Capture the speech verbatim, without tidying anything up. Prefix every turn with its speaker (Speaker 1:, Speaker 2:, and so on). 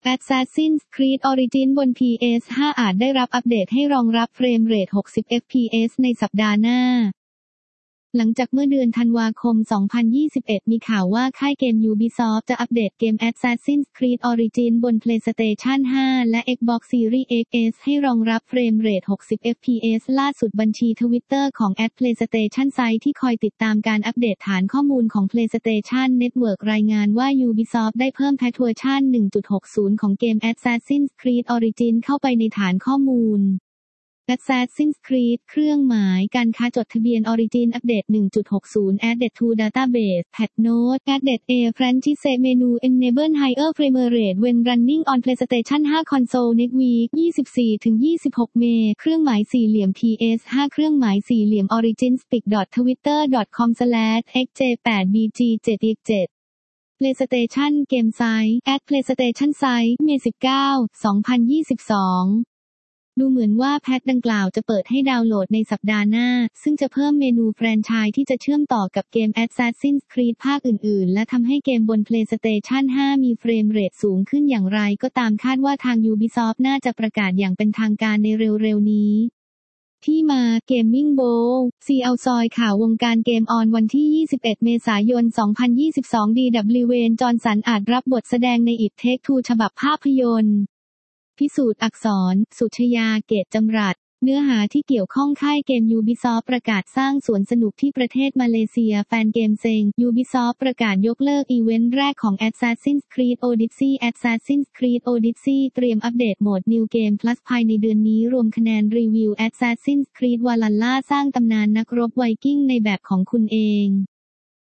Speaker 1: Assassin's Creed Origins บน พี เอส ห้า อาจได้รับอัปเดตให้รองรับเฟรมเรท หกสิบ เอฟ พี เอส ในสัปดาห์หน้าหลังจากเมื่อเดือนธันวาคม สองพันยี่สิบเอ็ด มีข่าวว่าค่ายเกม Ubisoft จะอัปเดตเกม Assassin's Creed Origins บน PlayStation ห้า และ Xbox Series เอ็กซ์ เอส ให้รองรับเฟรมเรท หกสิบ เอฟ พี เอส ล่าสุดบัญชี Twitter ของ แอท PlayStation Site ที่คอยติดตามการอัปเดตฐานข้อมูลของ PlayStation Network รายงานว่า Ubisoft ได้เพิ่มแพทเวอร์ชัน หนึ่งจุดหกศูนย์ ของเกม Assassin's Creed Origins เข้าไปในฐานข้อมูลAssassin's Creed เครื่องหมายการค้าจดทะเบียน Origin Update หนึ่งจุดหกศูนย์ Added to Database Patch Note Added a Franchise Menu Enable Higher Frame Rate when running on PlayStation ห้า Console Next Week ยี่สิบสี่ถึงยี่สิบหก เมษายนเครื่องหมายสี่เหลี่ยม พี เอส ห้า เครื่องหมายสี่เหลี่ยม originspic ดอท ทวิตเตอร์ ดอท คอม สแลช เอ็กซ์ เจ แปด บี จี เจ็ด อี เจ็ด PlayStation Game Site at PlayStation Site เมษายน สิบเก้า สองพันยี่สิบสองดูเหมือนว่าแพทดังกล่าวจะเปิดให้ดาวน์โหลดในสัปดาห์หน้าซึ่งจะเพิ่มเมนูแฟรนไชส์ที่จะเชื่อมต่อกับเกม Assassin's Creed ภาคอื่นๆและทำให้เกมบน PlayStation ห้า มีเฟรมเรทสูงขึ้นอย่างไรก็ตามคาดว่าทาง Ubisoft น่าจะประกาศอย่างเป็นทางการในเร็วๆนี้ที่มา Gaming Bowl ซี แอล ซอยข่าววงการเกมออนวันที่ ยี่สิบเอ็ด เมษายน สองพันยี่สิบสอง ดี ดับเบิลยู เวนจอห์นสันอาจรับบทแสดงใน It Takes Two ฉบับภาพยนตร์พิสูจน์อักษร สุชยา เกตจำรัดเนื้อหาที่เกี่ยวข้องค่ายเกม Ubisoft ประกาศสร้างสวนสนุกที่ประเทศมาเลเซียแฟนเกมเซ็ง Ubisoft ประกาศยกเลิกอีเวนต์แรกของ Assassin's Creed Odyssey Assassin's Creed Odyssey เตรียมอัปเดตโหมด New Game Plus ภายในเดือนนี้รวมคะแนนรีวิว Assassin's Creed Valhalla สร้างตำนานนักรบไวกิ้งในแบบของคุณเอง